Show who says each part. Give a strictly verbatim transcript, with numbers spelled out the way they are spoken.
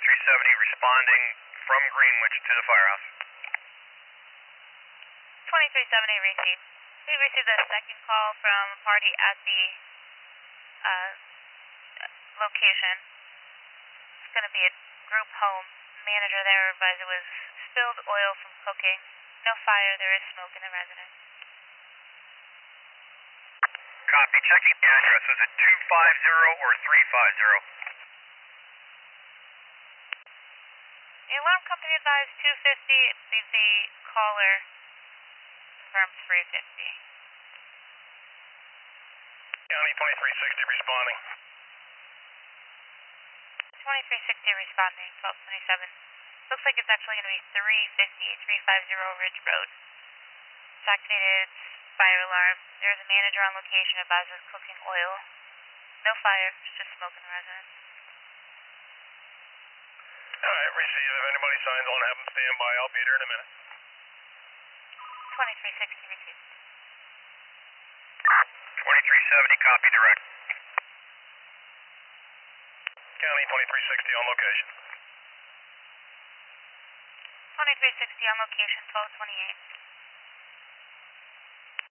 Speaker 1: twenty-three seventy responding from Greenwich to the firehouse.
Speaker 2: twenty-three seventy received. We received a second call from a party at the uh, location. It's going to be a group home. Manager there advised it was spilled oil from cooking. No fire, there is smoke in the residence.
Speaker 1: Copy. Checking the address. Was it two five zero or three five zero?
Speaker 2: The alarm company advised two fifty. The, the caller confirmed three fifty.
Speaker 1: County twenty-three sixty responding.
Speaker 2: twenty-three sixty responding, twelve twenty-seven. Looks like it's actually going to be three fifty, three fifty Ridge Road. It's activated fire alarm. There's a manager on location advised of cooking oil. No fire, it's just smoke in the residence.
Speaker 1: Alright, receive. If anybody signs on, have them stand by. I'll be there in a minute.
Speaker 2: twenty-three sixty received.
Speaker 1: twenty-three seventy, copy direct. County twenty-three sixty on location.
Speaker 2: twenty-three sixty on location, twelve twenty-eight.